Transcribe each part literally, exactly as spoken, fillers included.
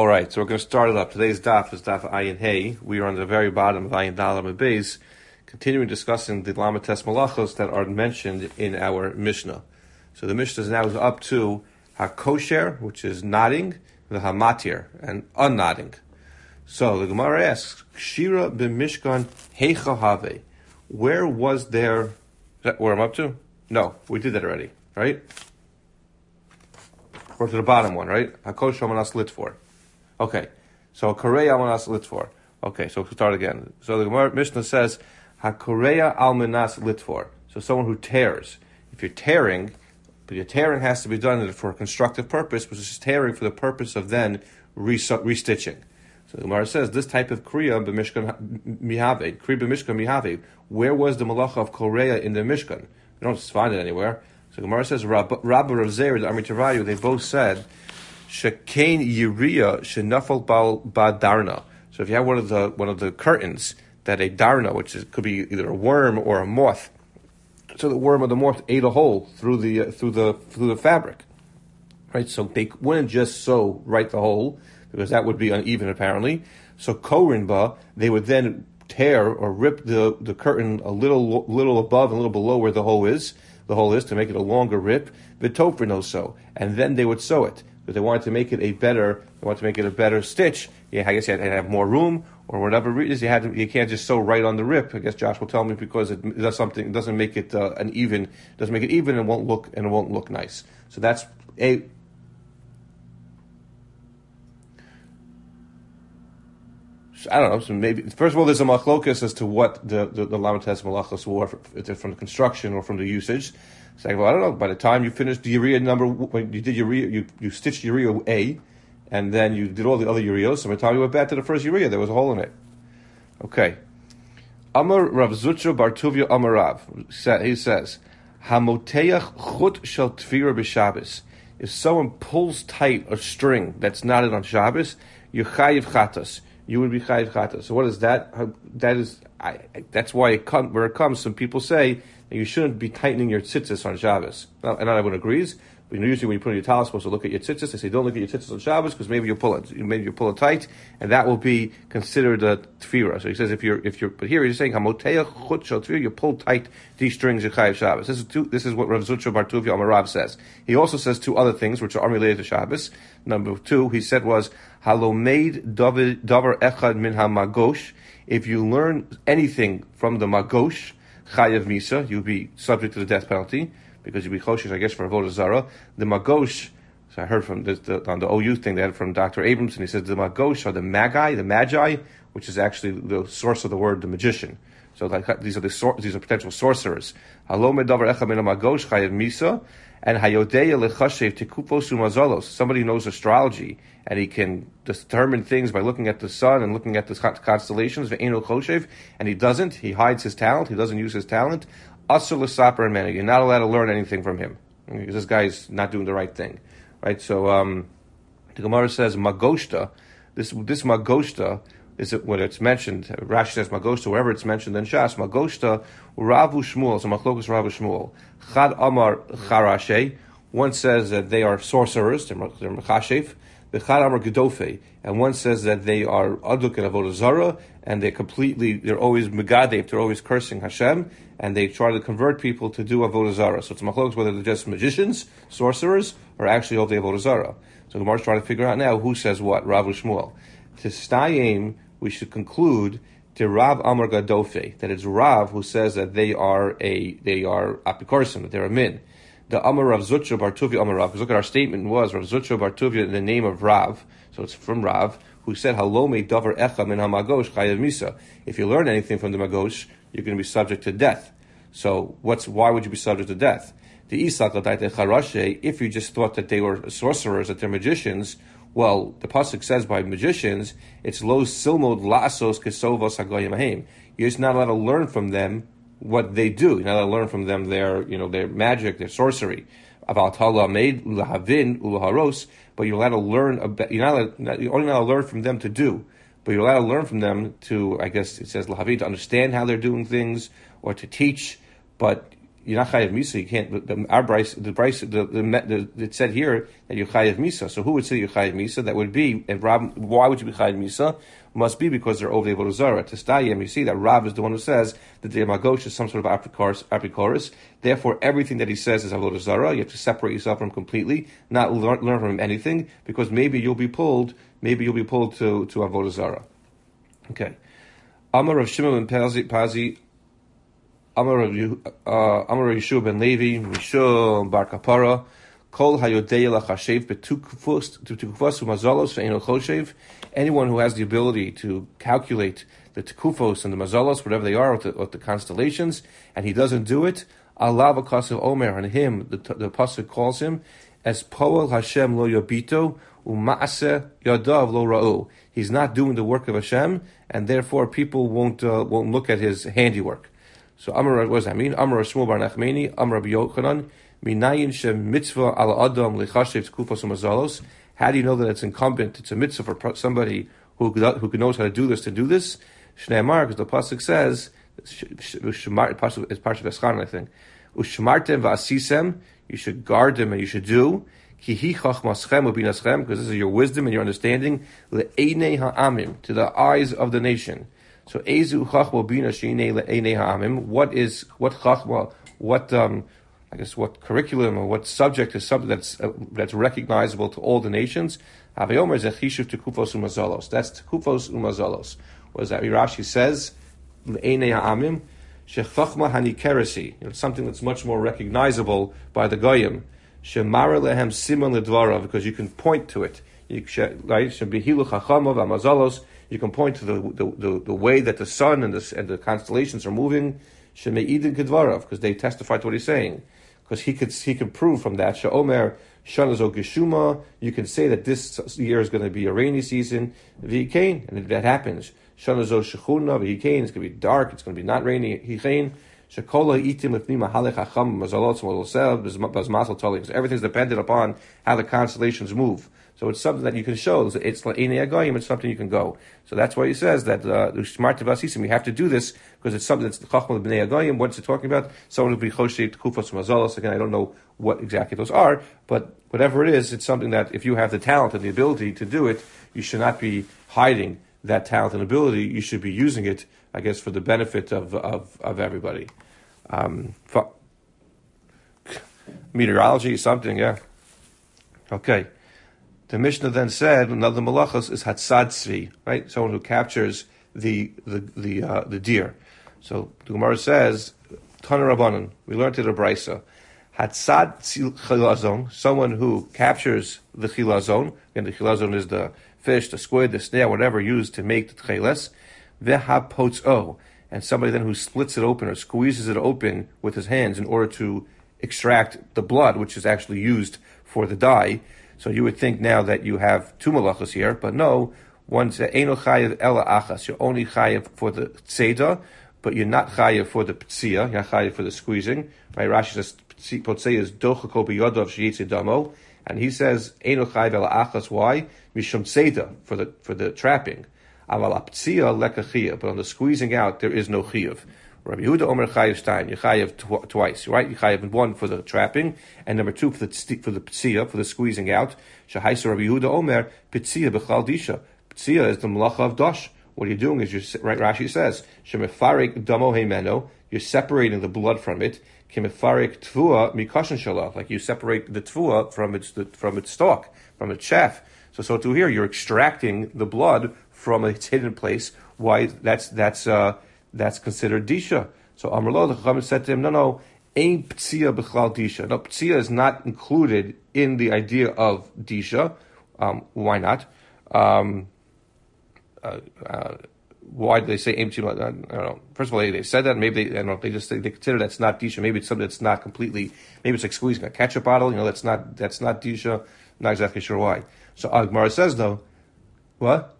All right, so we're going to start it up. Today's daf is daf Ayin Hey. We are on the very bottom of Ayin Dalam Beis, continuing discussing the Lamates Malachos that are mentioned in our Mishnah. So the Mishnah is now up to HaKosher, which is nodding, the Hamatir, and unnodding. So the Gemara asks, Shira b'mishkan heicha have. Where was there... Is that where I'm up to? No, we did that already, right? We're to the bottom one, right? HaKosher Amanas Litfor. Okay, so Korea Almanas Litfor. Okay, so we'll start again. So the Gemara Mishnah says, HaKorea Almanas Litfor. So someone who tears. If you're tearing, but your tearing has to be done for a constructive purpose, which is tearing for the purpose of then restitching. So the Gemara says, this type of Kriya b'mishkan mihave, Kriya b'mishkan mihave, where was the malacha of Korea in the Mishkan? You don't find it anywhere. So the Gemara says, Rabbi Rav Zer, the Amitavayu, they both said, Shekain Yiriya Shenafal Bal Badarna. So if you have one of the one of the curtains that a darna, which is, could be either a worm or a moth, so the worm or the moth ate a hole through the uh, through the through the fabric, right? So they wouldn't just sew right the hole because that would be uneven apparently. So korinba, they would then tear or rip the, the curtain a little little above and a little below where the hole is the hole is to make it a longer rip. Vitofrino so, and then they would sew it. But they wanted to make it a better, they wanted to make it a better stitch. Yeah, I guess you had to have more room, or whatever reason you had to, you can't just sew right on the rip. I guess Josh will tell me because it does something, it doesn't make it uh, an even, doesn't make it even, and won't look and it won't look nice. So that's a. I don't know. So maybe first of all, there's a machlokas as to what the the, the Lamates Malachos were from the construction or from the usage. Saying, well, I don't know. By the time you finished the urea number, when you did urea, you, you stitched urea A, and then you did all the other ureas. So by the time you went back to the first urea, there was a hole in it. Okay. Amar Rav Zutra Bar Tuvia Amar Rav. He says, Hamoteach chut shel tvira b'Shabbos. If someone pulls tight a string that's knotted on Shabbos, you chayiv chatas. You would be chayiv chatas. So what is that? That is, I, that's why it come, where it comes. Some people say you shouldn't be tightening your tzitzis on Shabbos. Now, and not everyone agrees, but usually when you put on your towel, you're supposed to look at your tzitzis. They say don't look at your tzitzis on Shabbos because maybe you pull it, maybe you pull it tight, and that will be considered a tefira. So he says if you're, if you're, but here he's saying hamoteach chut shel tefira, you pull tight these strings of chayiv Shabbos. This is two, this is what Rav Zutra Bar Tuvia Amar Rav says. He also says two other things which are unrelated to Shabbos. Number two, he said was halomeid davar echad min hamagosh. If you learn anything from the magosh, chayav misa, you'll be subject to the death penalty because you'll be choshesh, I guess, for avodah zara. The magosh, so I heard from this, the, on the O U thing they had from Doctor Abramson. He says the magosh are the magi, the magi, which is actually the source of the word the magician. So like, these are the sor- these are potential sorcerers. Halome davar echad min hamagosh chayav misa. And hayodeya lechashev tekupos umazolos. Somebody who knows astrology and he can determine things by looking at the sun and looking at the constellations. Ve'eno choshev, and he doesn't. He hides his talent. He doesn't use his talent. Asur l'saper and mena. You're not allowed to learn anything from him because this guy's not doing the right thing, right? So um, the Gemara says magoshta. This this magoshta. Is it when it's mentioned? Rashi says Magoshta wherever it's mentioned in Shas. Magoshta Ravu Shmuel. So Machlokas Ravu Shmuel. Chad Amar Charashe. One says that they are sorcerers. They're mechashev. The Chad Amar Gedofe. And one says that they are aduk and avodah zara, and they completely they're always megadev. They're always cursing Hashem, and they try to convert people to do avodah zara. So it's Machlokas whether they're just magicians, sorcerers, or actually all the avodah zara. So the Gemara's trying to figure out now who says what. Ravu Shmuel. To stayim, we should conclude to Rav Amar Gadofe that it's Rav who says that they are a they are apikorsim, that they're a min. The Amar Rav Zutra Bar Tuvia Amar Rav. Because look at our statement was Rav Zutra Bar Tuvia in the name of Rav, so it's from Rav who said Halome davar echa min hamagosh chayav misa. If you learn anything from the magosh, you're going to be subject to death. So what's why would you be subject to death? The Isak Charashe, if you just thought that they were sorcerers, that they're magicians. Well, the pasuk says by magicians, it's lo silmod la'asos kesovos hagoyim ahem. You're just not allowed to learn from them what they do. You're not allowed to learn from them their, you know, their magic, their sorcery. About hala made lahavin ulaharos, but you're allowed to learn. About, you're not allowed, you're only allowed to learn from them to do, but you're allowed to learn from them to, I guess it says lahavin, to understand how they're doing things or to teach. But you're not chayiv misa. You can't. The, the, our Bryce, the Bryce, the, the, the, it said here that you're chayiv misa. So who would say you're chayiv misa? That would be. And Rav, why would you be chayiv misa? Must be because they're over the avodah zara. Testayim, you see that Rav is the one who says that the magosh is some sort of apikoros. apikoros. Therefore, everything that he says is avodah zara. You have to separate yourself from him completely, not learn, learn from him anything, because maybe you'll be pulled. Maybe you'll be pulled to to avodah zara. Okay. Amar Rav Shimon ben Pazi. Pazi Amar Rav Yeshua ben Levi, Mishum Bar Kapara, Kol Hayodei Lachashev Betukufos Umazalos Ve'eno Choshev. Anyone who has the ability to calculate the Tukufos and the Mazalos, whatever they are, with the, with the constellations, and he doesn't do it, Allah V'Kasev Omer, and him, the, the pasuk calls him, as Poel Hashem Lo Yobito U'Maaseh Yadav Lo Ra'u. He's not doing the work of Hashem, and therefore people won't uh, won't look at his handiwork. So Amar, what does that mean? Amar Shmuel bar Nachmeni, Amar Rabbi Yochanan, Minayin shem mitzvah ala adam lichashev tkufos umazalos. How do you know that it's incumbent? It's a mitzvah for somebody who who knows how to do this to do this. Shnei Amar, because the pasuk says, it's Parshat Eschan, I think. Ushmartem va'asisem, you should guard them and you should do. Ki hi chachmaschem ubinaschem, because this is your wisdom and your understanding. Le'einei ha'amim, to the eyes of the nation. So, Ezu Chachma Bina Shine Le'enei Ha'amim. What is what Chachma? What um, I guess what curriculum or what subject is something that's uh, that's recognizable to all the nations? Havayomer is a Chishuv Tekufos Umazalos. That's Tekufos Umazalos. What is that? Rashi says Le'enei Ha'amim Shechachma Hanikeresi. It's something that's much more recognizable by the Goyim. Shemara Lehem Simon Ledvarav, because you can point to it. You right? Shebihilu Chachamav Amazalos. You can point to the the, the, the way that the sun and the and the constellations are moving, Shemeidin Kedvarav, because they testify to what he's saying. Because he could he can prove from that. Sheomer Shanazo Geshuma. You can say that this year is going to be a rainy season. V'ikain, and if that happens, Shanazo Shechuna V'ikain. It's going to be dark. It's going to be not rainy. Hikain. Shekola Itim Lefnima Halech Hacham Mazalot Molosel Bazmasal Tali. Because everything's dependent upon how the constellations move. So it's something that you can show. It's like it's something you can go. So that's why he says that the smart we have to do this because it's something that's the chachma of bnei agayim. What's it talking about? Someone who be choshev kufos mazalos. Again, I don't know what exactly those are, but whatever it is, it's something that if you have the talent and the ability to do it, you should not be hiding that talent and ability. You should be using it, I guess, for the benefit of of, of everybody. Um, for, meteorology, something, yeah. Okay. The Mishnah then said another malachos is hatzad tzvi, right? Someone who captures the the the uh, the deer. So the Gemara says, Tana Rabbanan, we learned it in Brisa, hatzad chilazon, someone who captures the chilazon, and the chilazon is the fish, the squid, the snare, whatever used to make the tcheles, vehapotzo, and somebody then who splits it open or squeezes it open with his hands in order to extract the blood, which is actually used for the dye. So you would think now that you have two malachos here, but no, one says Eino chayev ela achas. You're only chayev for the tzeda, but you're not chayev for the ptzia. You're not chayev for the squeezing. Right? Rashi says potzei is dochako biyodov sheyitze damo, and he says Eino chayev ela achas. Why? Mishum tzeda, for the for the trapping. Aval ptzia lekachiyah, but on the squeezing out there is no chiyuv. Rabbi Yehuda Omer chayev stein. You chayev tw- twice, right? You chayev one for the trapping, and number two for the for the ptzia, for the squeezing out. Shahaisa Rabbi Yehuda Omer ptzia b'chal disha. Ptzia is the malacha of dash. What you're doing is you're right. Rashi says shemefarik damo heimeno. You're separating the blood from it. Kemefarik tvua mikashin shalach. Like you separate the tvua from its the, from its stalk, from its chaff. So so to here you're extracting the blood from its hidden place. Why? That's that's. uh That's considered disha. So Amrlo, the Chacham said to him, no, no, ain't ptzia b'chlal disha. No, ptzia is not included in the idea of disha. Um, why not? Um, uh, uh, why do they say ain't ptzia? I don't know. First of all, they, they said that. Maybe they, I don't know. They just they, they consider that's not disha. Maybe it's something that's not completely. Maybe it's like squeezing a ketchup bottle. You know, that's not that's not disha. I'm not exactly sure why. So Gemara says though, what?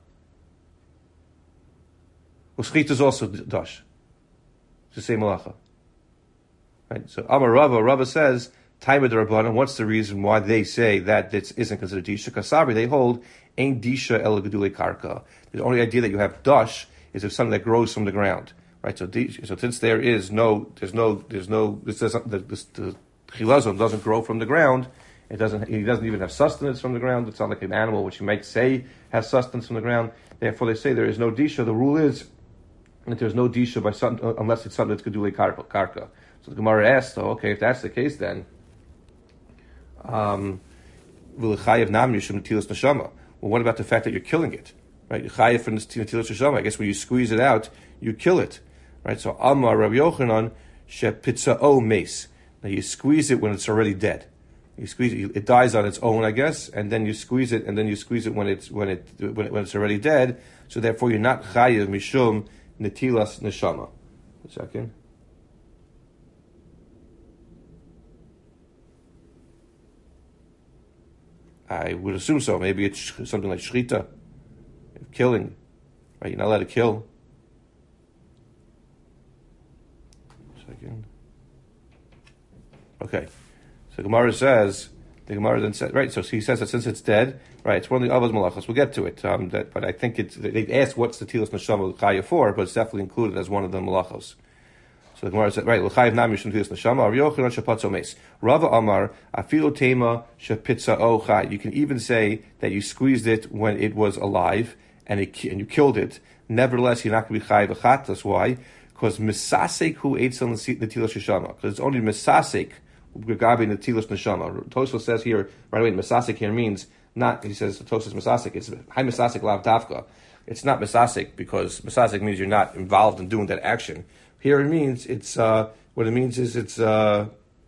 Uschit is also dash. It's the same malacha. Right? So Amar Rava, Rava says, Taima de Rabbanan, what's the reason why they say that this isn't considered disha? Kasabri, they hold, ain't disha el gedule karka. The only idea that you have dash is if something that grows from the ground. right? So, the, so since there is no, there's no, there's no, this doesn't, the, this, the chilazon doesn't grow from the ground. It doesn't, he doesn't even have sustenance from the ground. It's not like an animal which you might say has sustenance from the ground. Therefore, they say there is no disha. The rule is that there's no disha by something unless it's something that's gedulei karka. So the Gemara asks, oh, okay, if that's the case, then um, will chayav nam yishum netilas neshama? Well, what about the fact that you're killing it? Right, you chayav from netilas neshama. I guess when you squeeze it out, you kill it. Right. So Amar Rabbi Yochanan shepitzao mace. Now you squeeze it when it's already dead. You squeeze it; it dies on its own, I guess, and then you squeeze it, and then you squeeze it when it's when it when, it, when it's already dead. So therefore, you're not chayav mishum netilas neshama. A second. I would assume so. Maybe it's something like shrita, killing. Right? You're not allowed to kill. Second. Okay. So Gemara says, the Gemara then says, right, so he says that since it's dead, right, it's one of the Avos Malachos. We'll get to it. Um, that, but I think it's, they asked what's the Tilas Neshama Chaya for, but it's definitely included as one of the Malachos. So the Gemara said, right, L'chayiv Nam Yishum Tilas Neshama, Rav Yochanan Shapatzo Meis. Rava Amar, Afilo Tema Shapitza O Chay. You can even say that you squeezed it when it was alive, and it, and you killed it. Nevertheless, you're not going to be Chayiv Achatas. Why? Because Misasek who ate on the Tilas Neshama. Because it's only Misasek Gabi Netilas Neshama. Tosfos says here, right away, Misasik here means not, he says, Tosfos Misasik, it's High Misasik Lav Tafka. It's not Misasik because Misasik means you're not involved in doing that action. Here it means, it's, uh, what it means is it's, uh,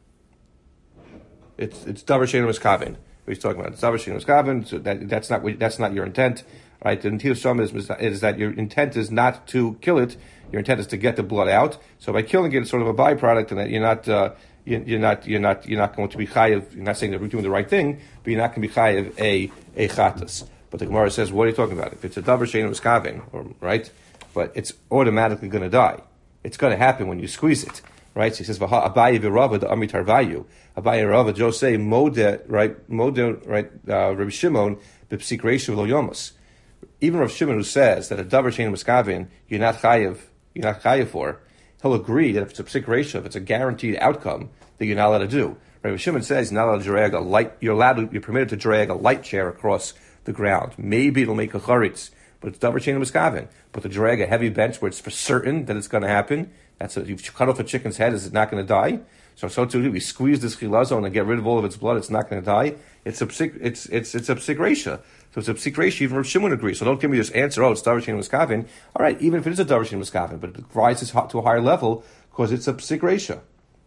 it's, it's Davar Shein Miskavin. What he's talking about. It's Davar Shein Miskavin, so that, that's not, that's not your intent, right? The Netilas Neshama is, is that your intent is not to kill it, your intent is to get the blood out. So by killing it, it's sort of a byproduct and that you're not, uh, You're not, you're not, you're not going to be chayiv. You're not saying that we're doing the right thing, but you're not going to be chayiv a a chatas. But the Gemara says, what are you talking about? If it's a davar shein miskavin, or right, but it's automatically going to die. It's going to happen when you squeeze it, right? So he says, "Vaha Abaye v'Rava the Amitar Vayu." Abaye and Rava Joe say mode right, mode right. Uh, Rabbi Shimon b'psik reisha v'lo yomas. Even Rav Shimon who says that a davar shein miskavin you're not chayiv, you're not chayiv for. He'll agree that if it's a psik ratio, if it's a guaranteed outcome, that you're not allowed to do. Rabbi Shimon says you're not allowed to drag a light. You're allowed to. You're permitted to drag a light chair across the ground. Maybe it'll make a charitz, but it's davar shein miskavin. But to drag a heavy bench where it's for certain that it's going to happen, that's a, you've cut off a chicken's head. Is it not going to die? So so too, we squeeze this chilazon and get rid of all of its blood. It's not going to die. It's a psik. It's it's it's a psik ratio. So it's a psik ratio. Even Rav Shimon agrees. So don't give me this answer. Oh, it's davar shein miskavin. All right, even if it is a davar shein miskavin, but it rises to a higher level because it's a psik ratio.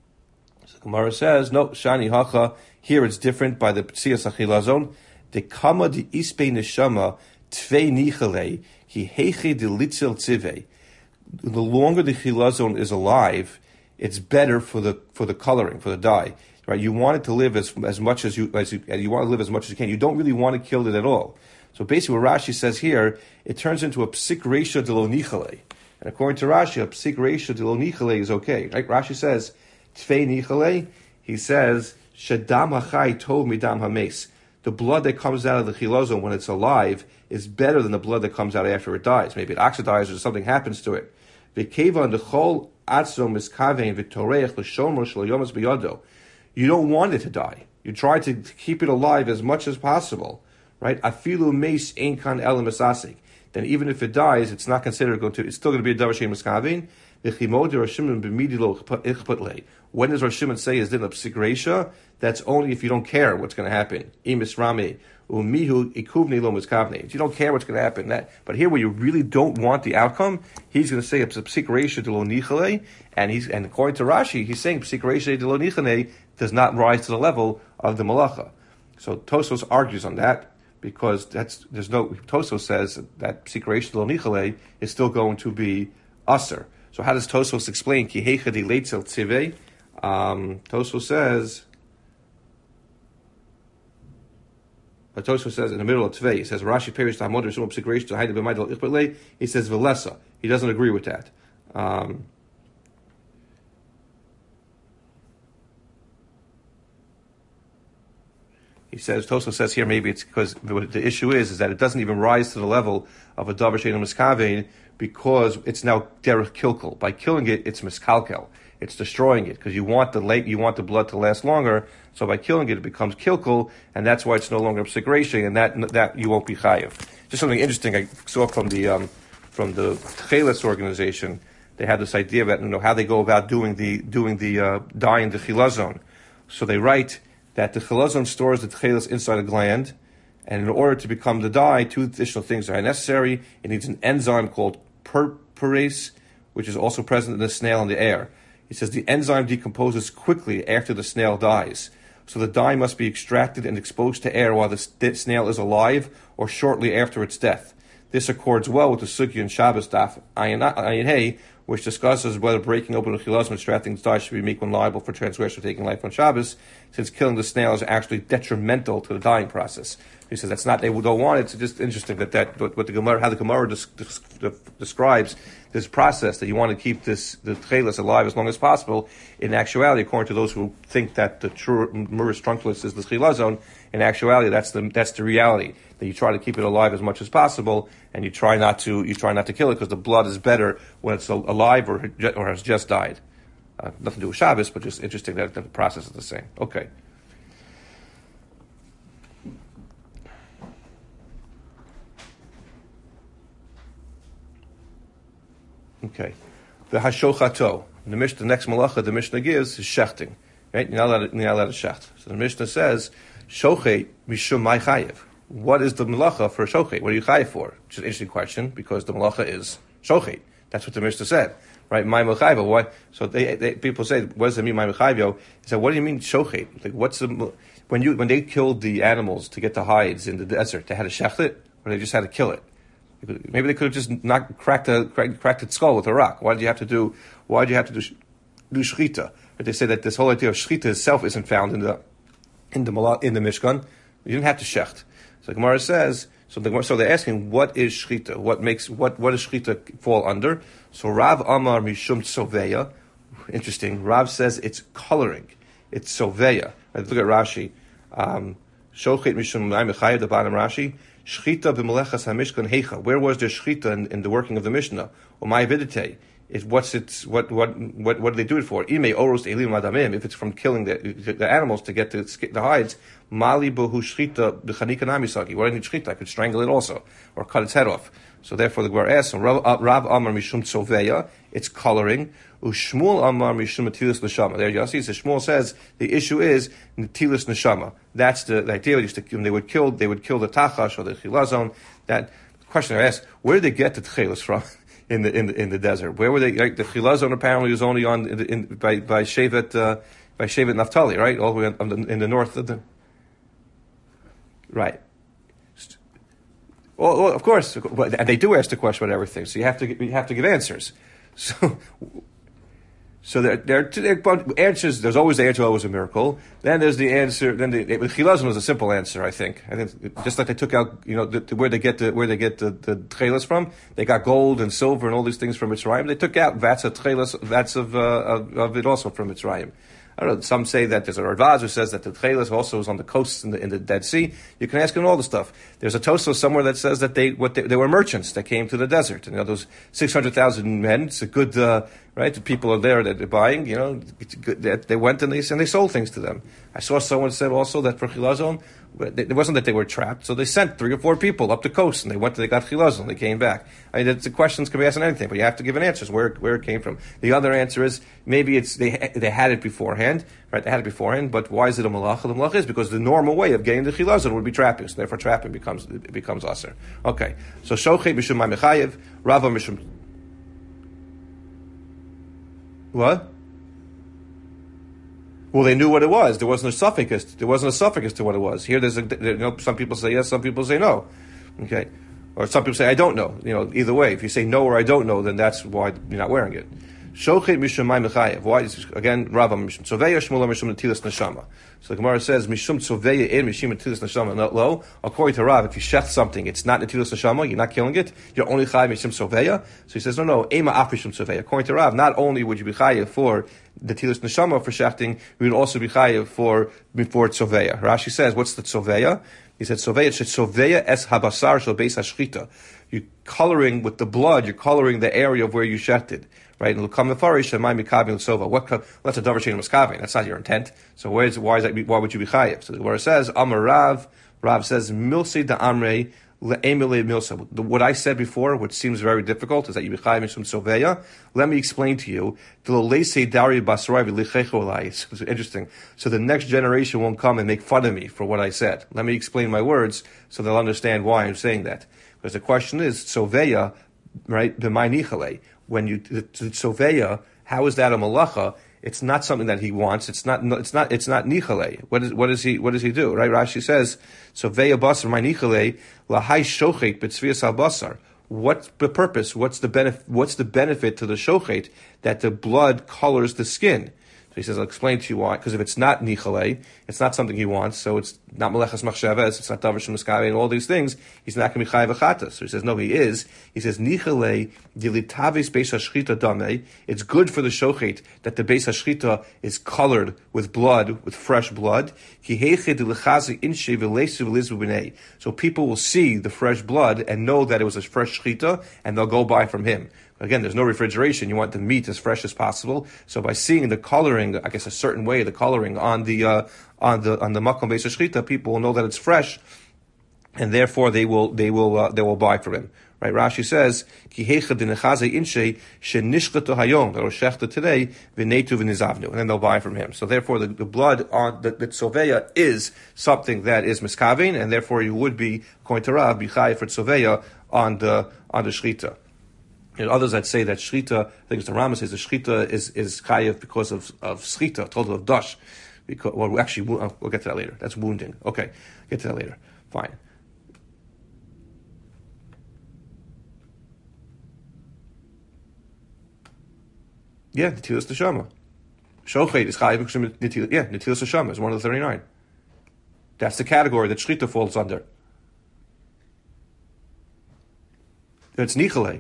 So Gemara says, no, shani hacha. Here it's different by the psias achilazon. The kama di ispe neshama tvei nichale hi heche de litzel tzivei. The longer the chilazon is alive, it's better for the for the coloring, for the dye. Right? You want it to live as as much as you as you, you want to live as much as you can. You don't really want to kill it at all. So basically, what Rashi says here, it turns into a psik reisha de lo nichale. And according to Rashi, a psik reisha de lo nichale is okay. Right? Rashi says tfei nichale. He says shadam hachai tov midam hames. The blood that comes out of the chilazon when it's alive is better than the blood that comes out after it dies. Maybe it oxidizes or something happens to it. V'keva the chol atzom miskavein v'toreich l'shomer shloyomas biyado. You don't want it to die. You try to keep it alive as much as possible, right? Afilu meis ein kan elam misasik. Then even if it dies, it's not considered going to. It's still going to be a davar shein miskavin. When does Rav Shimon say is din of psik reisha? That's only if you don't care what's going to happen. Imis rami umihu ikuvni lo miskavni. If you don't care what's going to happen, that. But here, where you really don't want the outcome, he's going to say it's a psik reisha de lo nichale, and he's and according to Rashi, he's saying psik reisha de lo nichale does not rise to the level of the malacha. So Tosfos argues on that because that's there's no Tosfos says that psik reisha de lo nichale is still going to be aser. So how does Tosfos explain ki heicha di leitzel tzivei? Um, Tosfos says, but Tosfos says in the middle of tzivei, he says Rashi perish ta'amod rishon psik reisha haida b'maydel ichbelei. He says velesa. He doesn't agree with that. Um, He He says, Tosfos says here, maybe it's because what the issue is, is that it doesn't even rise to the level of a davar she'eino miskavein because it's now derech kilkel. By killing it, it's miskalkel. It's destroying it because you want the late, you want the blood to last longer. So by killing it, it becomes kilkel, and that's why it's no longer psigration, and that that you won't be chayiv. Just something interesting I saw from the um, from the Tchelis organization. They had this idea about you know how they go about doing the doing the uh, dyeing the chilazon. So they write that the chilazon stores the tchelis inside a gland, and in order to become the dye, two additional things are necessary. It needs an enzyme called purpurase, which is also present in the snail and the air. He says the enzyme decomposes quickly after the snail dies. So the dye must be extracted and exposed to air while the st- snail is alive or shortly after its death. This accords well with the Sugya and Shabbos daf Ayin Hey, which discusses whether breaking open a chilazon and extracting the dye should be make one liable for transgression taking life on Shabbos, since killing the snail is actually detrimental to the dyeing process. He says that's not, they don't want it. It's just interesting that, that what the Gemara, how the Gemara des, des, describes this process, that you want to keep this, the tchelis alive as long as possible. In actuality, according to those who think that the true Muris trunculus is the chilazon, in actuality, that's the, that's the reality. That you try to keep it alive as much as possible, and you try not to, you try not to kill it, because the blood is better when it's alive or, or has just died. Uh, nothing to do with Shabbos, but just interesting that the process is the same. Okay. Okay. The hashochato. The Mishnah, the next malacha the Mishnah gives is shechting. Right? You're not allowed to, you're not allowed to shecht. So the Mishnah says, shochet mishum mai chayev. What is the malacha for a shochet? What are you chayev for? Which is an interesting question, because the malacha is shochet. That's what the Mishnah said. Right? Mai mechayvo. What? So they, they, people say, what does it mean, mai mechayvo? He said, what do you mean shochet? Like, what's the, when you, when they killed the animals to get the hides in the desert, they had to shecht it, or they just had to kill it? Maybe they could have just knocked, cracked, the, cracked, cracked its skull with a rock. Why did you have to do? Why did you have to do do shchita? But they say that this whole idea of shchita itself isn't found in the in the in the Mishkan. You didn't have to shecht. So Gemara says. So the so they're asking, what is shchita? What makes what what does shchita fall under? So Rav Amar Mishum Tsoveya. Interesting. Rav says it's coloring. It's soveya. Look at Rashi. Um, Shochet Mishum Mechayv, the bottom Rashi. Shchita b'melechas hamishkan heicha. Where was there shchita in, in the working of the Mishnah? Or my vidite. It what's its what what what what do they do it for? Ime oros elim adamim. If it's from killing the the animals to get the the hides, mali bohu shchita b'chanika namisagi. What do I need shchita? I could strangle it also or cut its head off. So therefore the Gemara asks, Rav, Rav Amar mishum tzoveya. It's coloring. Ushmuel Amar mishum netilas neshama. There you see. So Shmuel says the issue is netilas neshama. That's the, the idea. Used to, when they would kill, they would kill the tachash or the chilazon. That question I asked: where did they get the tchelis from in the in the in the desert? Where were they? Like, the chilazon apparently was only on in, in, by by Shevet uh, by Shevet Naphtali, right, all the way on the, in the north of the right. Well, well, of course, and they do ask the question about everything, so you have to you have to give answers. So. So there, there, there are answers. There's always the answer, always a miracle. Then there's the answer. Then the chilazon was a simple answer, I think. I think just like they took out, you know, the, the, where they get the where they get the, the tchelas from. They got gold and silver and all these things from Mitzrayim. They took out vats of tchelas, vats of, uh, of of it also from Mitzrayim. I don't know. Some say that there's a Radvaz who says that the tchelas also is on the coasts in the in the Dead Sea. You can ask him all the stuff. There's a Tosfos somewhere that says that they what they, they were merchants that came to the desert. And, you know, those six hundred thousand men. It's a good. Uh, Right, the people are there that they're buying. You know, it's good, they, they went and they and they sold things to them. I saw someone said also that for chilazon, it wasn't that they were trapped, so they sent three or four people up the coast and they went. To, they got chilazon. They came back. I mean, the questions can be asked on anything, but you have to give an answer where where it came from. The other answer is maybe it's they they had it beforehand. Right, they had it beforehand. But why is it a malacha? The malacha is because the normal way of getting the chilazon would be trapping. So therefore, trapping becomes it becomes aser. Okay, so shochet mishum ma'mechayev, Rava mishum. What? Well, they knew what it was. There wasn't a suffix. There wasn't a suffix to what it was. Here, there's a. There, you know, some people say yes, some people say no. Okay, or some people say I don't know. You know, either way, if you say no or I don't know, then that's why you're not wearing it. Shochet mishum may mechayev. Why? Again, Rav mishum tzoveya, Shmuel mishum netilas neshama. So the Gemara says mishum tzoveya in mishum netilas neshama. Not low. According to Rav, if you shech something, it's not netilas neshama. You're not killing it. You're only chayev mishum tzoveya. So he says no, no. Ema af mishum tzoveya. According to Rav, not only would you be chayev for netilas neshama for shechting, you would also be chayev for before tzoveya. Rashi says, what's the tzoveya? He said tzoveya. It's tzoveya es habasar shel beis hashchita. You're coloring with the blood. You're coloring the area of where you shechted. Right, and l'kam mefarish shamay mikavin l'sova. What? That's a davar shein miskavin. That's not your intent. So where is why is that? Why would you be chayiv? So where it says Amar Rav, Rav says milsi da amrei le'emile milsa. What I said before, which seems very difficult, is that you be chayiv mishum soveya. Let me explain to you. It's interesting. So the next generation won't come and make fun of me for what I said. Let me explain my words so they'll understand why I'm saying that. Because the question is soveya, right? B'may nichale. When you the, the soveya, how is that a malacha? It's not something that he wants. It's not. It's not. It's not nichale. What is? What does he? What does he do? Right? Rashi says soveya basar my nichale lahai shochet b'tzvias al basar. What's the purpose? What's the benefit? What's the benefit to the shochet that the blood colors the skin? So he says, I'll explain to you why. Because if it's not nichale, it's not something he wants. So it's not melechas machshavas. It's not davar shem miskaven and all these things. He's not going to be chayav achatas. So he says, no, he is. He says nichale dilitavis beis hashchita dame. It's good for the shochet that the beis hashchita is colored with blood, with fresh blood. So people will see the fresh blood and know that it was a fresh shchita, and they'll go buy from him. Again, there's no refrigeration. You want the meat as fresh as possible. So by seeing the coloring, I guess a certain way, the coloring on the uh, on the on the makom beis hashchita, people will know that it's fresh, and therefore they will they will uh, they will buy from him. Right? Rashi says, "Ki heicha dinechaze inshe shenishchatu hayom." That was shechta today, v'netu v'nizavnu, and then they'll buy from him. So therefore, the, the blood on the, the tzoveya is something that is miskavin, and therefore you would be, according to Rav, be chayav for tzoveya on the on the shchita. And others that say that shchita, I think it's the Rambam says the shchita is is chayav because of of shchita, total of dash. Because well, actually, we'll get to that later. That's wounding. Okay, get to that later. Fine. Yeah, netilas neshama. Shochet is chayav because netilas. Yeah, netilas neshama is one of the thirty-nine. That's the category that shchita falls under. It's nichale.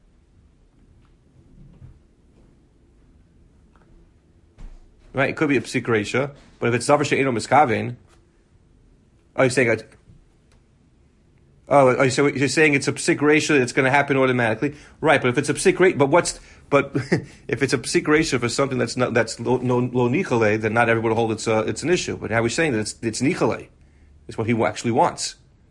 Right, it could be a psik reisha, but if it's davar she'eino miskaven, oh, you're saying, oh, you're saying, you're saying it's a psik reisha, it's going to happen automatically, right? But if it's a psik reisha, but what's, but if it's a psik reisha for something that's not that's lo, lo, lo nichale, then not everyone will hold it's uh, it's an issue. But how we're saying that it's it's nichale, it's what he actually wants.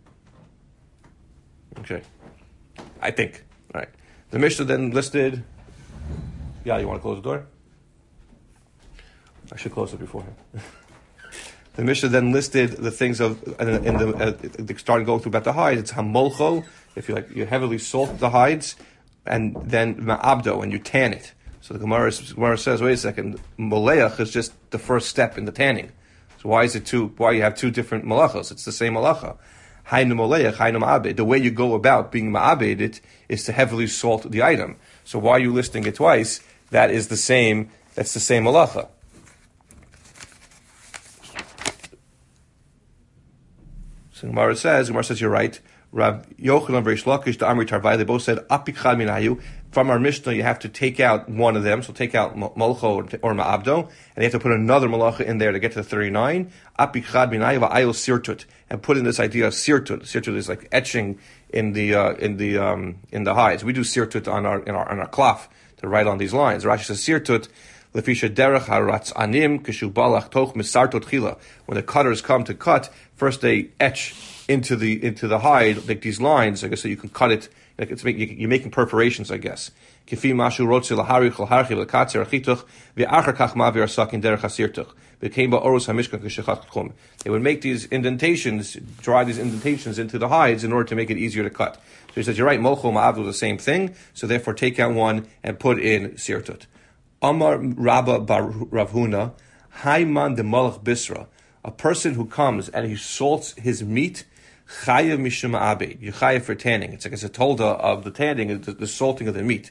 Okay, I think. All right, the Mishnah then listed. Yeah, you want to close the door? I should close it beforehand. The Mishnah then listed the things of in the, in the uh, starting going through about the hides. It's hamolcho, if you like, you heavily salt the hides, and then ma'abdo, and you tan it. So the Gemara, Gemara says, wait a second, moleach is just the first step in the tanning. So why is it two? Why you have two different malachos? It's the same malacha. Hainu moleach, hainu ma'abed. The way you go about being ma'abed it is to heavily salt the item. So why are you listing it twice? That is the same. That's the same malacha. So Gemara says, Gemara says, you're right. Rav Yochanan and Reish Lakish, the Amri Tarvai, they both said, Apikchad minayu. From our Mishnah, you have to take out one of them. So take out Molcho or Ma'abdo, and you have to put another Malacha in there to get to the thirty-nine. Apikchad minayu va'ayil sirtut. And put in this idea of sirtut. Sirtut is like etching in the, uh, in the, um, in the hides. We do sirtut on our, in our, on our cloth to write on these lines. Rashi says sirtut. When the cutters come to cut, first they etch into the into the hide like these lines, I guess, so you can cut it. Like it's make, you're making perforations, I guess. They would make these indentations, drive these indentations into the hides in order to make it easier to cut. So he says, you're right, molcho ma'avdu is the same thing, so therefore take out one and put in sirtut. Amar Rabba Bar Rav Huna, Hayman de Malach Bisra, a person who comes and he salts his meat, Chayav Mishum Abed, you chayav for tanning. It's like it's a tolda of the tanning, the, the salting of the meat.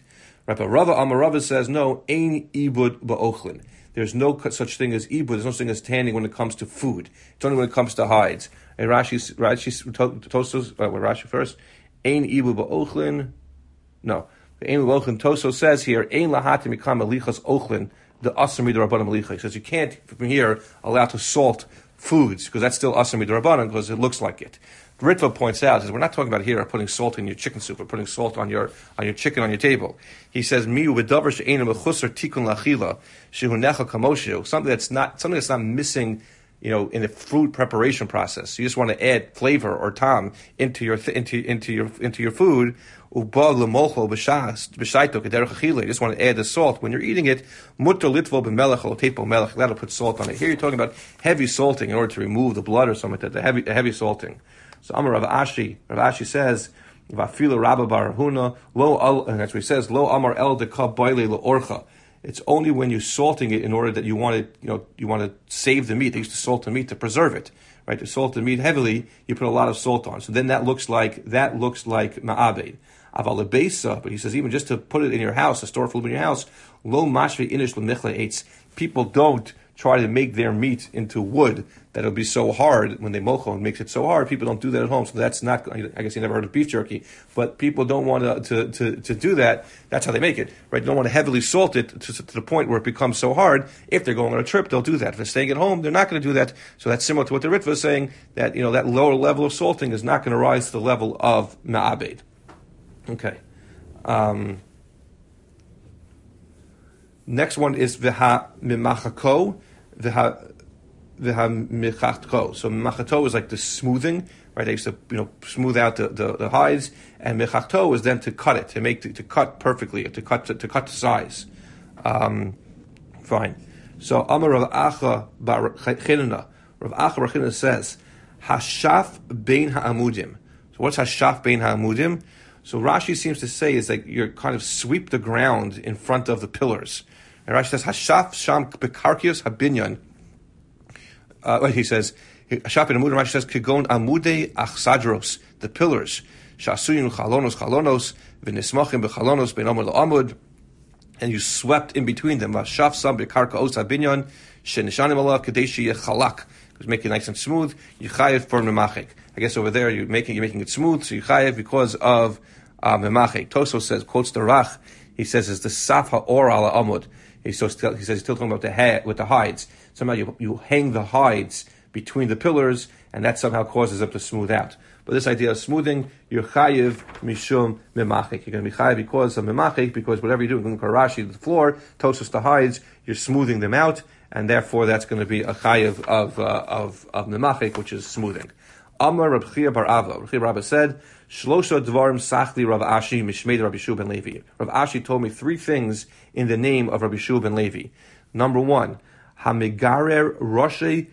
Rabbi Rava Amar Rava says no. Ein ibud ba'ochlin. There's no such thing as ibud. There's no such thing as tanning when it comes to food. It's only when it comes to hides. And Rashi, Rashi, Tosos, uh, Rashi first. Ein ibud ba'ochlin. No. Ein ibud ba'ochlin. Tosos says here, ein lahati mikam elichas ochlin. The asr midrabanan melicha. He says you can't from here allow to salt foods because that's still asr midrabanan because it looks like it. Ritva points out, says, we're not talking about here putting salt in your chicken soup or putting salt on your on your chicken on your table. He says, "Mi u'bedavar she'einu mechusar tikun lachila shehunecha kamoshu." Something that's not something that's not missing, you know, in the food preparation process. You just want to add flavor or tam into your th- into into your into your food. Ubag lemocho b'shas b'shaitok kederech achila. You just want to add the salt when you're eating it. Mutter litvo b'melech or tepo melech. That'll put salt on it. Here you're talking about heavy salting in order to remove the blood or something like that. The heavy the heavy salting. So Amar Rav Ashi, Rav Ashi says, "Vafila Rabba Barahuna lo al," and that's what he says, "Lo Amar el dekab baile lo orcha." It's only when you're salting it in order that you want to, you know, you want to save the meat. They used to salt the meat to preserve it, right? To salt the meat heavily, you put a lot of salt on. So then that looks like that looks like ma'abed. Aval lebesa, but he says even just to put it in your house, to store food in your house, lo mashvi inish lemichle eitz. People don't try to make their meat into wood that'll be so hard when they mocho and makes it so hard. People don't do that at home, so that's not. I guess you never heard of beef jerky, but people don't want to to, to, to do that. That's how they make it, right? They don't want to heavily salt it to, to the point where it becomes so hard. If they're going on a trip, they'll do that. If they're staying at home, they're not going to do that. So that's similar to what the Ritva is saying, that you know that lower level of salting is not going to rise to the level of ma'abed. Okay. Um, next one is v'ha mimachako. The the michato. So michato is like the smoothing, right? They used to you know smooth out the, the, the hides, and michato is then to cut it, to make to, to cut perfectly, to cut to, to cut to size. Um, fine. So Amar Rav Acha bar Chinana. Rav Acha bar Chinana says hashaf bein ha'amudim. So what's hashaf bein ha'amudim? So Rashi seems to say is like you're kind of sweep the ground in front of the pillars. And Rashi says, Hashaf Sham Bekarkios Habinyan. Uh, he says, Hashaf in Amud, Rashi says, Kigon Amude Achsadros, the pillars. Shasuyin Chalonos Chalonos, Vinismachim Bechalonos, Ben Amud Amud. And you swept in between them. Hashaf Sam Bekarkios Habinyan, Shenishanim Allah, Kadeshi Chalak. It was making it nice and smooth. Yichayev for Memachik. I guess over there you're making, you're making it smooth, so Yichayev because of uh, Memachik. Toso says, quotes the Rach, he says, is the Saf HaOr ala Amud. He's so still, he says he's still talking about the ha- with the hides. Somehow you, you hang the hides between the pillars, and that somehow causes them to smooth out. But this idea of smoothing, you're chayiv mishum memachik. You're going to be chayiv because of memachik, because whatever you're doing, Rashi, the floor, Tosos, the hides, you're smoothing them out, and therefore that's going to be a chayiv of uh, of of memachik, which is smoothing. Amar Reb Chia bar Ava. Reb Chia bar Ava said, Shlosha dvarim sachli Rav Ashi mishmei Rabbi Shua ben Levi. Rav Ashi told me three things in the name of Rabbi Shua ben Levi. Number one, Hamigarer Roshei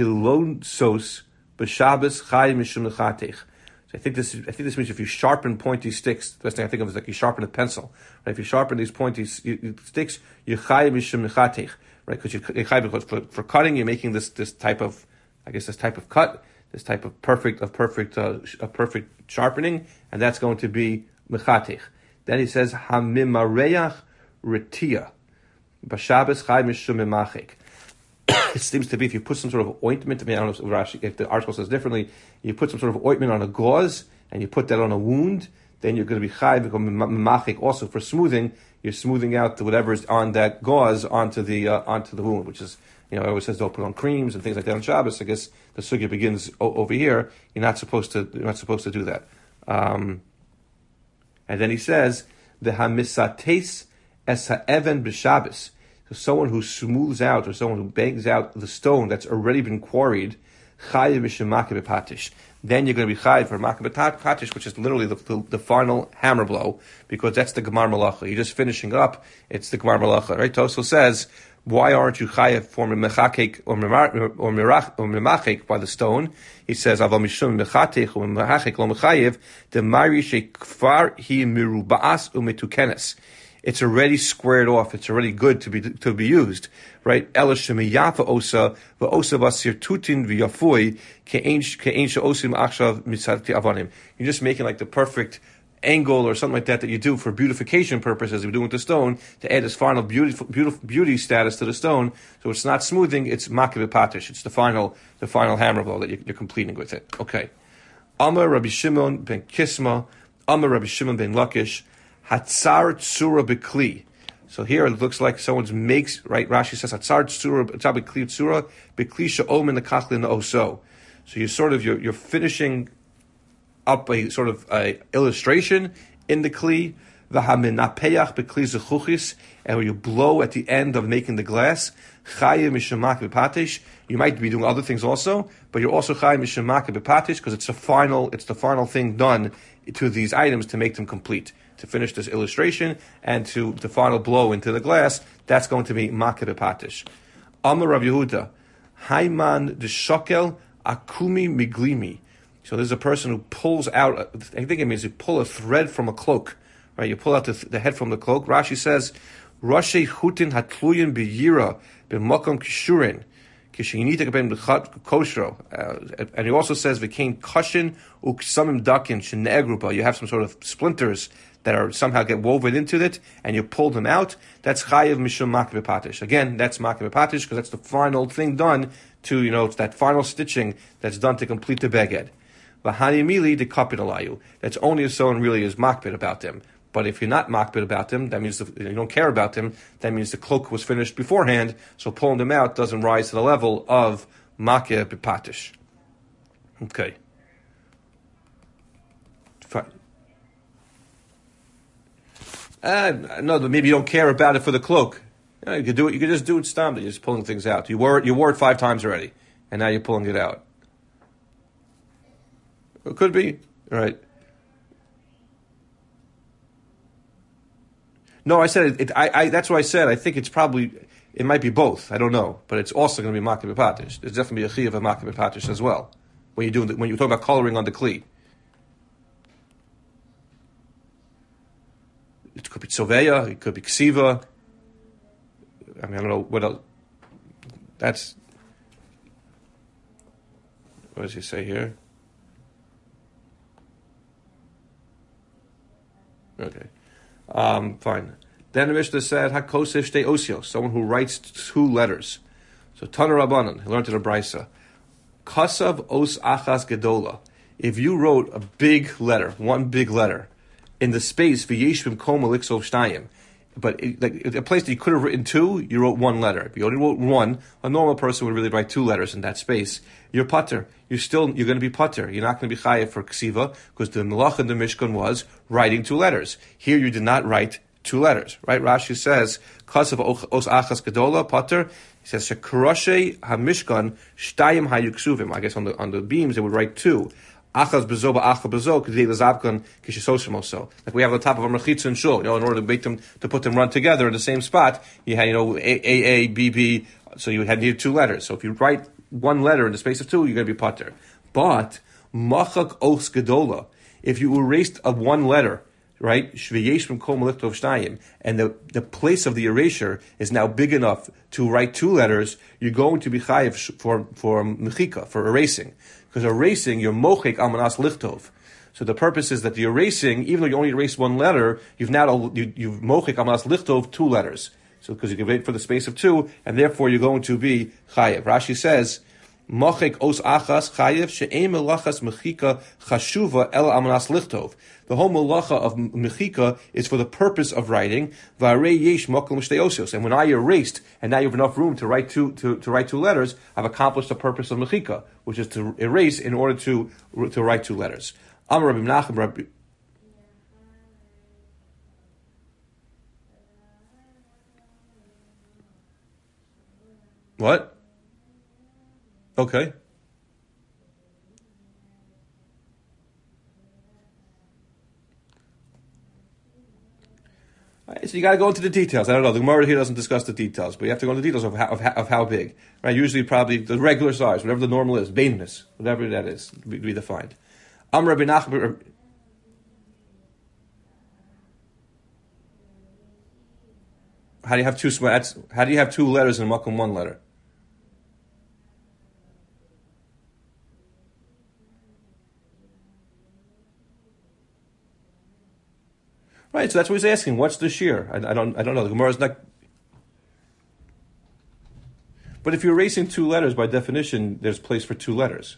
Kilonsos b'Shabbos Chai mishum lechatech. So I think this I think this means if you sharpen pointy sticks, the best thing I think of is like you sharpen a pencil. Right? If you sharpen these pointy sticks, you chai mishum lechatech. Right? Because you chai because for, for cutting, you're making this this type of I guess this type of cut. This type of perfect, of perfect, uh, a perfect sharpening, and that's going to be mechatich. Then he says hamimareach retia, b'Shabbos chai mishum memachik. It seems to be if you put some sort of ointment. I mean, I don't know if, Rashi, if the article says differently. You put some sort of ointment on a gauze, and you put that on a wound. Then you're going to be chai memachik. Also for smoothing, you're smoothing out the, whatever is on that gauze onto the uh, onto the wound, which is. You know, it always says don't put on creams and things like that on Shabbos. I guess the sugya begins o- over here. You're not supposed to. You're not supposed to do that. Um, and then he says the hamisates es ha'even b'Shabbos. So someone who smooths out or someone who bangs out the stone that's already been quarried, chayiv mishemake b'patish. Then you're going to be chayiv for make b'patish, which is literally the, the, the final hammer blow, because that's the gemar malacha. You're just finishing up. It's the gemar malacha, right? Toso says. Why aren't you chayev for mechakek or memachek by the stone? He says, "Aval mishum mechakek or memachek lo mechayev the mari shekfar hi mirubaas umetukenes." It's already squared off. It's already good to be to be used, right? Ela shemiyafa osa v'osa basir tutin v'yafui ke'ein ke'ein she'osim achshav misarti avanim. You're just making like the perfect angle or something like that that you do for beautification purposes, you're doing with the stone, to add this final beautiful, beautiful beauty status to the stone. So it's not smoothing, it's makeh b'patish. It's the final, the final hammer blow that you're, you're completing with it. Okay. Amar Rabbi Shimon ben Kisma, Amar Rabbi Shimon ben Lakish, Hatzar Tsura B'Kli. So here it looks like someone makes, right, Rashi says, Hatzar Tsura B'Kli Tsura B'Kli Sha'omen L'Kachlin Oso. So you're sort of, you're, you're finishing up a sort of a illustration in the Kli, V'Haminapeach B'Kli Zechuchis, and where you blow at the end of making the glass, Chayim Mishamak B'Patish. You might be doing other things also, but you're also Chayim Mishamak B'Patish because it's the final, it's the final thing done to these items to make them complete. To finish this illustration and to the final blow into the glass, that's going to be makeh b'patish. Amar Rav Yehuda, Hayman d'shokel akumi miglimi. So there's a person who pulls out, I think it means you pull a thread from a cloak, right? You pull out the, the head from the cloak. Rashi says, Rashi chutin hatluyin b'yira b'mokom kishurin. Uh, and he also says, "V'kein kashin uksamim dakin shene'egruba." You have some sort of splinters that are somehow get woven into it, and you pull them out. That's chayiv mishum makeh b'patish. Again, that's makeh b'patish because that's the final thing done to, you know, it's that final stitching that's done to complete the beged. V'hani mili de kapitalayu. That's only if someone really is makbid about them. But if you're not makbid about them, that means the, you don't care about them. That means the cloak was finished beforehand. So pulling them out doesn't rise to the level of makeh b'patish. Okay. Fine. Uh, no, maybe you don't care about it for the cloak. You know, you could do it. You could just do it stam. You're just pulling things out. You wore it. You wore it five times already, and now you're pulling it out. It could be right. No, I said it. it I, I. That's what I said. I think it's probably. It might be both. I don't know, but it's also going to be makeh b'patish. There's definitely a chiyuv of makeh b'patish as well when you do when you talk about coloring on the kli. It could be tzoveya, it could be ksiva. I mean, I don't know what else. That's, what does he say here? Okay. Um, fine. Then the Mishnah said, HaKosef shtei osios, someone who writes two letters. So, Tana Rabbanan, he learned in a brisa. Kasav os achas gedola. If you wrote a big letter, one big letter, in the space v'yeshvim kol maliksov shtayim, but it, like a place that you could have written two, you wrote one letter. If you only wrote one, a normal person would really write two letters in that space. You're pater. You're still you're going to be pater. You're not going to be chayav for ksiva because the melach in the Mishkan was writing two letters. Here you did not write two letters, right? Rashi says kasav os achas gedola pater. He says shekaroshe hamishkan shtayim hayuksuvim. I guess on the on the beams they would write two. Achaz bezo ba'acha bezo k'dei l'zavkan kishisoshim also. Like we have on the top of a mechitza and shul, you know, in order to make them, to put them run together in the same spot, you had, you know, A, A, A, B, B, so you had needed two letters. So if you write one letter in the space of two, you're going to be pater. But, machak os gedola, if you erased a one letter, right, shveyesh from kol maliktov shtayim, and the, the place of the erasure is now big enough to write two letters, you're going to be chayiv for, for mechika, for erasing. Because erasing, you're mochek amanas lichtov. So the purpose is that the erasing, even though you only erase one letter, you've now you, you've mochek amanas lichtov two letters. So because you can wait for the space of two, and therefore you're going to be chayev. Rashi says, mochek os achas chayev she'em melachas mechika chashuva el amanas lichtov. The whole malacha of mechika is for the purpose of writing. V'arei yesh mokel mishtei osios. And when I erased, and now you have enough room to write two to, to write two letters, I've accomplished the purpose of mechika, which is to erase in order to to write two letters. Amar Rabbi Menachem Rabbi. What? Okay. So you got to go into the details. I don't know. The Gemara here doesn't discuss the details, but you have to go into the details of how, of how, of how big. Right? Usually, probably the regular size, whatever the normal is, beinus, whatever that is, be, be defined. Am Rabbi Nachman. How do you have two? How do you have two letters in Makom one letter? Right, so that's what he's asking. What's the shear? I, I don't I don't know. The Gemara is not. But if you're erasing two letters, by definition, there's place for two letters.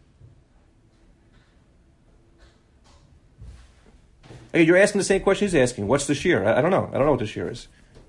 Hey, you're asking the same question he's asking. What's the shear? I, I don't know. I don't know what the shear is.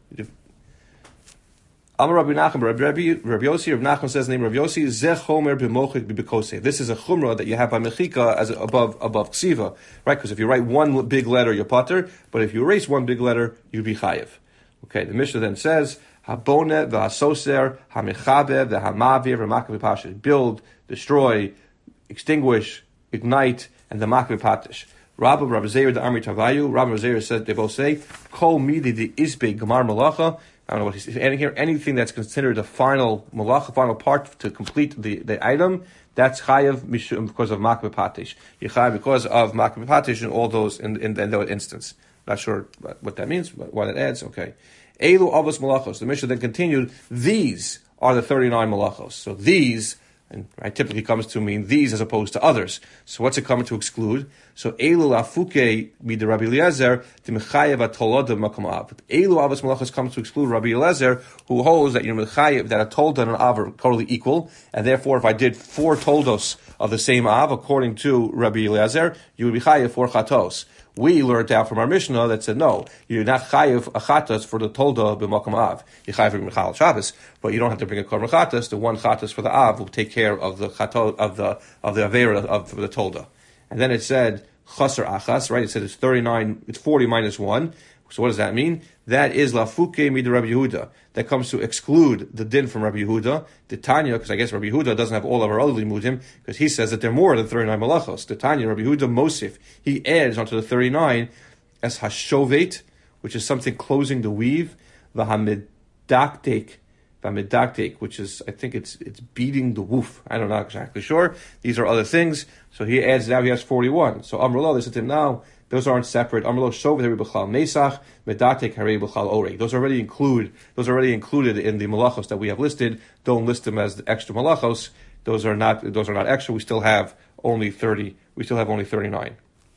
Amar Rabbi Nachman, Rabbi, Rabbi, Rabbi Yossi, Rabbi Nachman says the name Rabbi Yossi, Zeh Chomer b'mochik b'bekoseh. This is a chumrah that you have by mechika as above above ksiva, right? Because if you write one big letter, you're pater, but if you erase one big letter, you'd be chayiv. Okay, the Mishnah then says, Habone v'hasoser, hamechabe v'hamavir v'makav v'pashish. Build, destroy, extinguish, ignite, and the makav v'patish. Rabbi Rabbi Zeir the Amri Tavayu. Rabbi Zeir says they both say kol midi the isbe gemar malacha. I don't know what he's adding here. Anything that's considered a final malacha, final part to complete the, the item, that's chayav mishum because of makav patish. You chayav because of makav patish and all those in in, in that instance. Not sure what that means, but what it adds. Okay, elu avos malachos. The Mishnah then continued. These are the thirty-nine malachos. So these. And right, typically comes to mean these as opposed to others. So what's it coming to exclude? So Elu Afuke mid Rabbi Eliezer the Mechayev atoloda makom av. Elu avos malachos comes to exclude Rabbi Eliezer, who holds that you know Mechayev that a tolda and an av are totally equal, and therefore if I did four toldos of the same av according to Rabbi Eliezer, you would be chayev four chatos. We learned out from our Mishnah that said no, you're not chayiv a chatas for the tolda b'makom av. You chayiv b'mechal Shabbos, but you don't have to bring a korban chatas. The one chatas for the av will take care of the chato of the of the avera of for the tolda. And then it said chaser achas, right? It said it's thirty-nine, it's forty minus one. So what does that mean? That is lafuke mid Rabbi Yehuda. That comes to exclude the din from Rabbi Yehuda. The Tanya, because I guess Rabbi Yehuda doesn't have all of our other limudim, because he says that there are more than thirty-nine malachos. The Tanya, Rabbi Yehuda Mosif, he adds onto the thirty-nine as hashovet, which is something closing the weave, the hamidaktek, hamidaktek, which is, I think it's it's beating the woof. I don't know exactly sure. These are other things. So he adds, now he has forty-one. So Amrullah, they said to him, now, those aren't separate. Amrlo shovet harei b'chal mesach, medatek harei b'chal oreg. Those already include. Those are already included in the malachos that we have listed. Don't list them as the extra malachos. Those are not. Those are not extra. We still have only thirty. We still have only thirty-nine.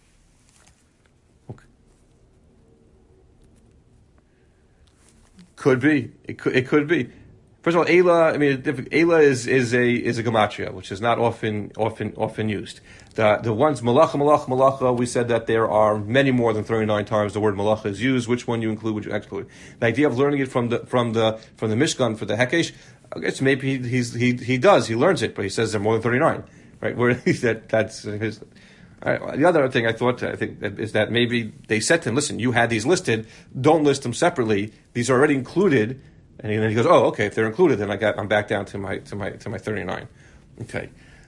Okay. Could be. It could. It could be. First of all, Eila, I mean, Eila is, is a is a gematria, which is not often often often used. The the ones malacha malacha malacha, we said that there are many more than thirty-nine times the word malacha is used. Which one you include? Which you exclude? The idea of learning it from the from the from the Mishkan for the Hekesh, I guess maybe he he's, he he does he learns it, but he says there are more than thirty-nine, right? Where that that's his. Right. The other thing I thought, I think, is that maybe they said to him, "Listen, you had these listed. Don't list them separately. These are already included." And then he goes, "Oh, okay. If they're included, then I got I'm back down to my to my to my thirty-nine." Okay.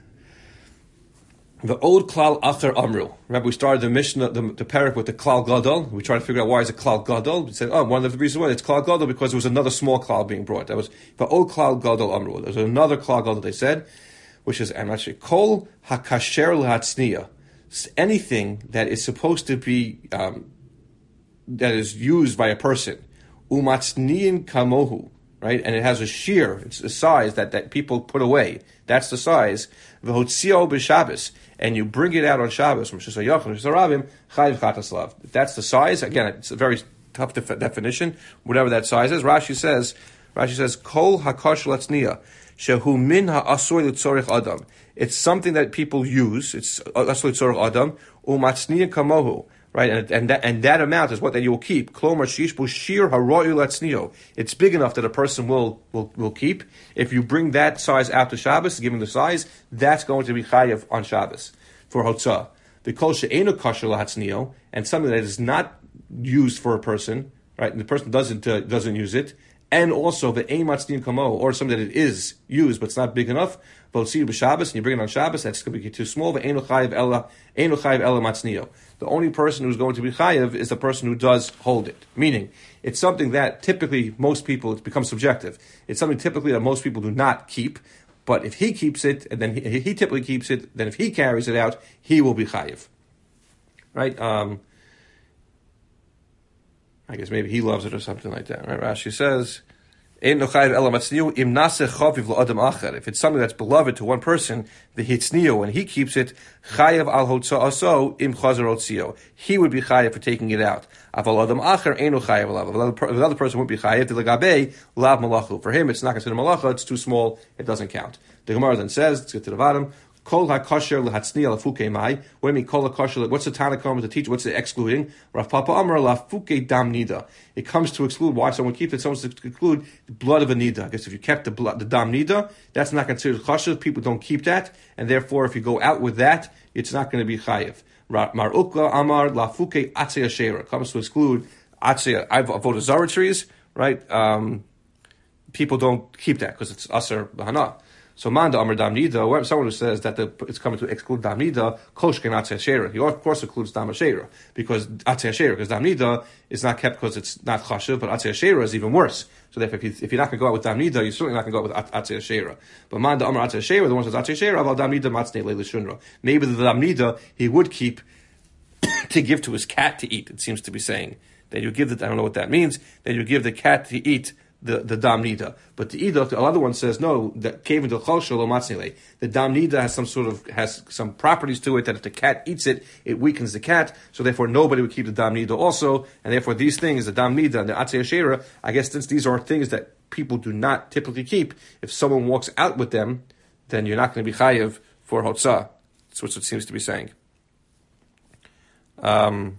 The old klal acher amru. Remember, we started the Mishnah, the, the parak with the klal gadol. We tried to figure out why is it klal gadol. We said, oh, one of the reasons why it's klal gadol because there was another small klal being brought. That was the old klal gadol amru. There's another klal gadol they said, which is I'm actually kol hakasher lehatzniya. Anything that is supposed to be um, that is used by a person. Umatzniyin kamohu, right? And it has a shear. It's a size that, that people put away. That's the size. V'hotzio b'Shabbos, and you bring it out on Shabbos from Shesayach and Shesarabim chayiv chataslav. That's the size. Again, it's a very tough def- definition. Whatever that size is, Rashi says. Rashi says kol hakash latzniya shehu min ha'asoy l'tzorich adam. It's something that people use. It's asoy l'tzorich adam umatzniyin kamohu. Right, and and that and that amount is what that you will keep. Klomar shishbu shir haroyu latzniyo. It's big enough that a person will, will will keep. If you bring that size out to Shabbos, give him the size, that's going to be chayav on Shabbos for hotzah. The kol she'enu kasher latzniyo, and something that is not used for a person, right? And the person doesn't uh, doesn't use it, and also the ein matzniyin kamo, or something that it is used but it's not big enough. V'otzir b'Shabbos, and you bring it on Shabbos, that's going to be too small. Ve'enu chayav ella enu chayav ella matzniyo. The only person who's going to be chayiv is the person who does hold it. Meaning, it's something that typically most people, it becomes subjective. It's something typically that most people do not keep, but if he keeps it, and then he, he typically keeps it, then if he carries it out, he will be chayiv. Right? Um, I guess maybe he loves it or something like that. Right? Rashi says, If it's something that's beloved to one person, the hitzniyo, and he keeps it, chayav al hotza'aso im chazer hotzio. He would be chayav for taking it out. Aval adam acher eno chayav alav. Another person would be chayav dilagabe lav malachu. For him, it's not considered malacha. It's too small. It doesn't count. The Gemara then says, let's get to the bottom. Kol hakosher lehatzniya lafuke mai. What do you mean kol hakosher? What's the Tanakh to teach? What's the excluding? Rav Papa Amar lafuke dam nida. It comes to exclude why someone keeps it. Someone to exclude the blood of a nida. I guess if you kept the blood, the dam nida, that's not considered kosher. People don't keep that, and therefore, if you go out with that, it's not going to be chayiv. Mar ukla Amar lafuke atzei ashera comes to exclude atzei avodah zarah trees. Right? Um, people don't keep that because it's aser b'hana. So manda amar dam nida, someone who says that the, it's coming to exclude dam nida, koshken atzei shera. He of course includes dam shera because atzei shera because dam nida is not kept because it's not chashuv, but atzei shera is even worse. So therefore, if, you, if you're not going to go out with dam nida, you're certainly not going to go out with atzei shera. But manda amar atzei shera, the one who says atzei shera, aval dam nida matznei leil shunra. Maybe the dam nida he would keep to give to his cat to eat. It seems to be saying that you give the I don't know what that means. That you give the cat to eat. The the dam nida, but the ida, the other one says no. That cave into the The dam nida has some sort of has some properties to it that if the cat eats it, it weakens the cat. So therefore, nobody would keep the dam nida also, and therefore these things, the dam nida and the atzei ashera, I guess since these are things that people do not typically keep, if someone walks out with them, then you're not going to be chayiv for hotzah. That's what it seems to be saying. Um.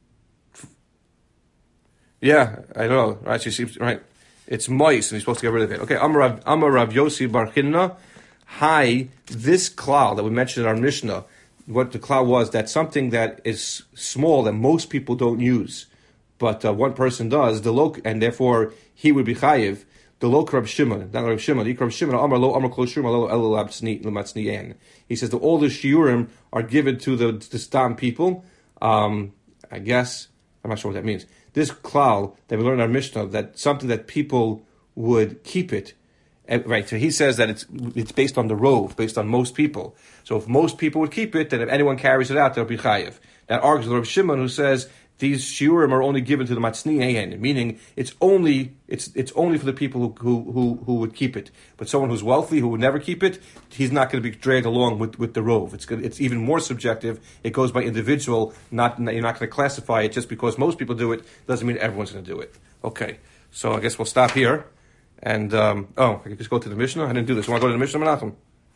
Yeah, I know. Right, she seems right. It's moist, and he's supposed to get rid of it. Okay, Amar Rav Yossi Bar Chinna. Hi, this klal that we mentioned in our Mishnah, what the klal was, that something that is small that most people don't use, but uh, one person does, the lo, and therefore he would be chayiv. The lo Rab Shimon, not Rab Shimon. He Rab Shimon. Amar lo Amar kol shiurim lo elo l'matznien. He says that all the shiurim are given to the the stam people. Um, I guess I'm not sure what that means. This klal that we learned in our Mishnah, that something that people would keep it, right? So he says that it's it's based on the rove, based on most people. So if most people would keep it, then if anyone carries it out, they'll be chayiv. That argues with Rav Shimon, who says these shiurim are only given to the matznei, meaning it's only it's it's only for the people who, who who who would keep it. But someone who's wealthy who would never keep it, he's not going to be dragged along with, with the rove. It's good, it's even more subjective. It goes by individual. Not you're not going to classify it just because most people do it doesn't mean everyone's going to do it. Okay, so I guess we'll stop here. And um, oh, I can just go to the Mishnah. I didn't do this. You want to go to the Mishnah, Menachem?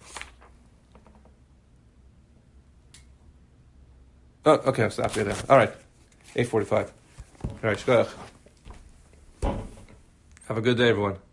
Oh, okay, I'll stop here then. All right. eight forty-five. All right, shkoyach. Have a good day, everyone.